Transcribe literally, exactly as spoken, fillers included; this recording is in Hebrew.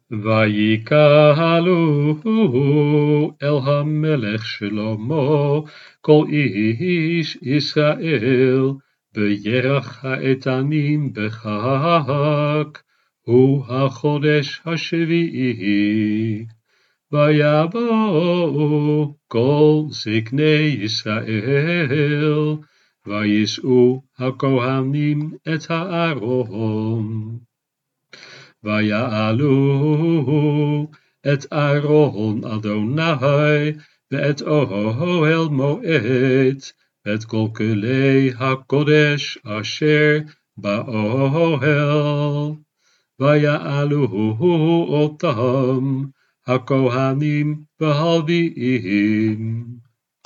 ויקהלו אל המלך שלמה כל איש ישראל בירח האיתנים בחג, הוא החודש השביעי. ויבואו כל זקני ישראל, ויישאו הכהנים את הארון. ויעלו את ארון אדוני ואת אוהל מועד ואת כל כלי הקודש אשר באוהל. ויעלו אותם הכהנים והלוויים.